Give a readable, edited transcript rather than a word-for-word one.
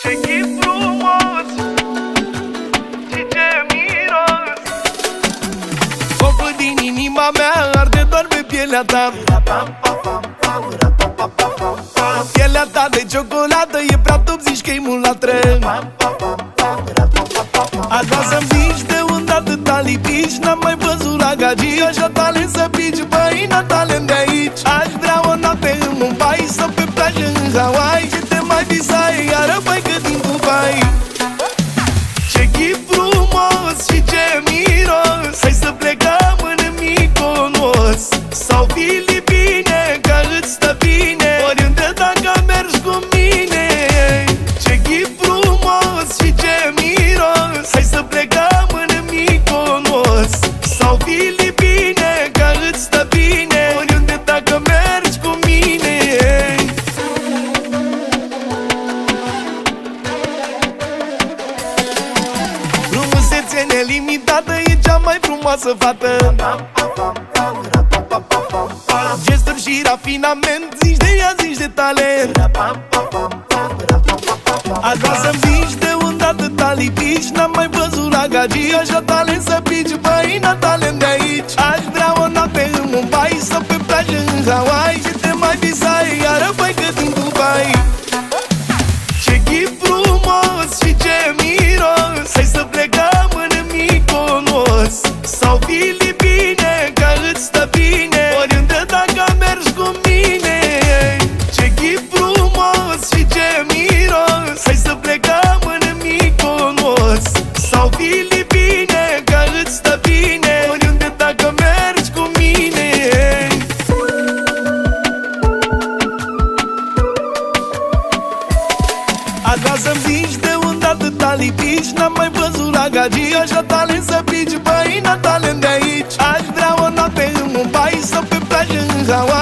Ce chip frumos și ce miros. Focul din inima mea arde doar pe pielea ta. Pielea ta de ciocolată e prea top, zici că-i mulatră. Aș vrea să-mi zici de unde atâta lipici. N-am mai văzut la gagii așa talent să pici. Băi, n-am talent de aici. Aș vrea o noapte în Mumbai sau pe plajă în Hawaii și te mai visai iară, băi, că din Dubai. Ce chip frumos și ce miros. Hai să plecăm în Mykonos sau Filipine, că îți stă bine oriunde dacă mergi cu mine. Ce chip frumos și ce miros. Hai să plecăm în Mykonos sau Filipine, că îți stă bine oriunde dacă mergi cu mine. Frumusețe nelimitată, e cea mai frumoasă fată. Gesturi și rafinament, zici de ea, zici de talent. Aș vrea să-mi zici de unde atâta lipici. N-am mai văzut la gagii așa talent să pici. Băi, n-am talent de aici. Aș vrea o noapte în Mumbai sau pe plajă în Hawaii și te mai visai iară, băi, că din Dubai. Ce chip frumos și ce miros. Hai să plecăm în Mykonos sau Filipine, că îți stă bine oriunde dacă mergi cu mine. Ce chip frumos și ce miros. Hai să plecăm în Mykonos sau Filipine, că îți stă bine oriunde dacă mergi cu mine. Aș vrea să-mi zici de unde atâta lipici. N-am mai văzut la gagii așa talent să pici. Băi, n-am talent de aici. Aș vrea o noapte în Mumbai sau pe plajă în Hawaii